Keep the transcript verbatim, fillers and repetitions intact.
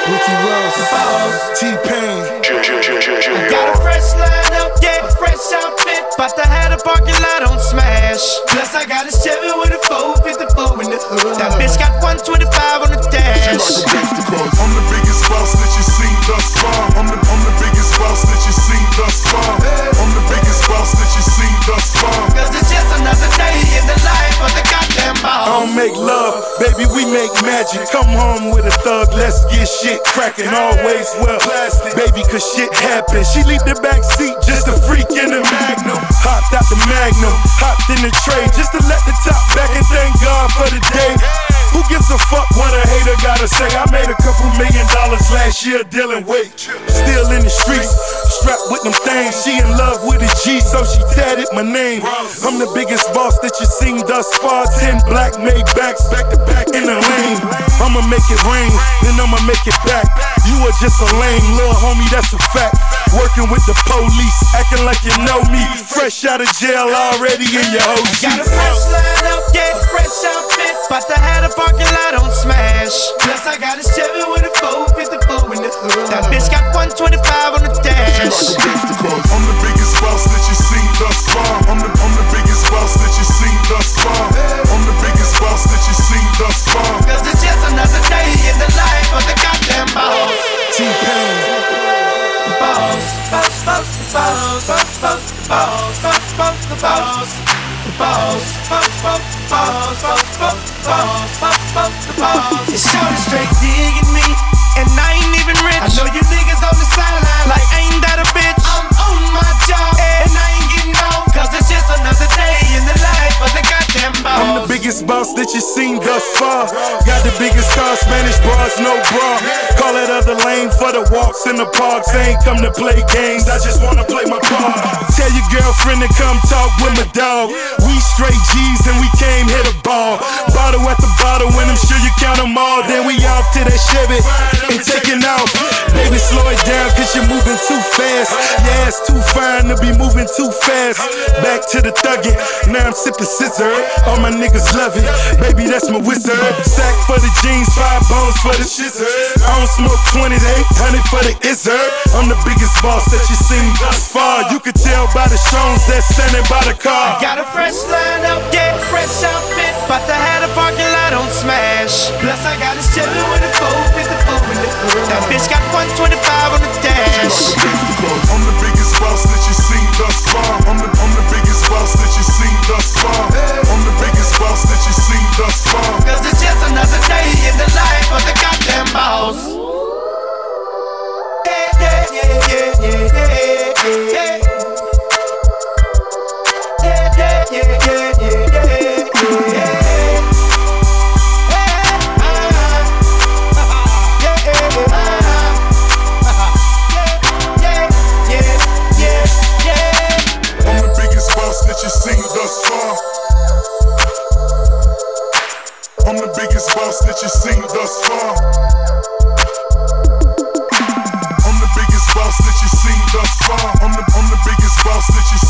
Ricky Ross, T-Pain. I got a fresh line up, yeah, a fresh outfit. Bout to have the parking lot on smash. Plus I got a Chevy with a four fifty-four in the hood. That bitch got one twenty-five on the dash. I'm the biggest boss that you seen thus far. I'm the, I'm the biggest boss that you seen thus far. I'm the biggest boss that you seen thus far. Cause it's just another day in the life of the goddamn boss. I don't make love, baby, we make magic. Come home with a thug, let's get shit cracking. Always well, baby, cause shit happens. She leave the back seat, just a freak in the Magnum. Hopped out the Magnum, hopped in the tray, just to let the top back and thank God for the day. Who gives a fuck what a hater gotta say? I made a couple million dollars last year dealing weight. Still in the streets, strapped with them things. She in love with a G, so she tatted my name. I'm the biggest boss that you seen thus far. Ten black Maybachs back to back in the lane. I'ma make it rain, then I'ma make it back. You are just a lame little homie, that's a fact. Working with the police, acting like you know me. Fresh out of jail, already in your O G. Got a fresh line up, yeah, fresh outfit. Bout to have the parking lot on smash. Plus I got a Chevy with a four fifty-four in the hood. That bitch got one twenty-five on the dash. I'm the biggest boss that you seen thus far. I'm the, I'm the biggest boss that you seen thus far. I'm the biggest boss that you seen thus far. Cause it's just another day in the life of the goddamn boss. T-Pain. The boss, boss, boss, the boss, boss, boss, the boss, boss, boss, the boss. The boss, boss, boss, boss, boss, boss, boss, boss, boss, the boss. It's shorty straight digging me, and I ain't even rich. I know you niggas on the sideline like ain't that a bitch. I'm on my job, and I ain't getting off. Cause it's just another day in the life of the goddamn boss. I'm the biggest boss that you seen thus far. Got the biggest car, Spanish bras, no bra. Call it other lane for the walks in the parks. I ain't come to play games, I just wanna play my part. Tell your girlfriend to come talk with my dog. We straight G's and we came hit a ball. Bottle at the bottle, and I'm sure you count them all. Then we off to that Chevy and taking off. Baby, slow it down cause you're moving too fast. Your ass too fine to be moving too fast. Back to the thuggin', now I'm sipping scissor. All my niggas love it, baby, that's my wizard. Sack for the jeans, five bones for the shizzer. I don't smoke twenty to eight hundred for the izzard. I'm the biggest boss that you seen thus far. You can tell by the shows that's standing by the car. I got a fresh line up, yeah, fresh outfit. Bout to have the parking lot on smash. Plus I got a Chevy with a four fifty-four in the hood. That bitch got one twenty-five on the dash. I'm the biggest boss that you seen thus far. I'm the, I'm the biggest boss that you seen thus far. I'm the biggest boss that you seen thus far. Cause it's just another day in the life of the goddamn boss. Yeah, yeah, yeah, yeah, yeah, yeah, yeah. Yeah, yeah, yeah, yeah, yeah, yeah, yeah. That you seen thus far. I'm the biggest boss that you seen thus far. I'm the biggest boss that you seen thus far. I'm the, I'm the biggest boss that you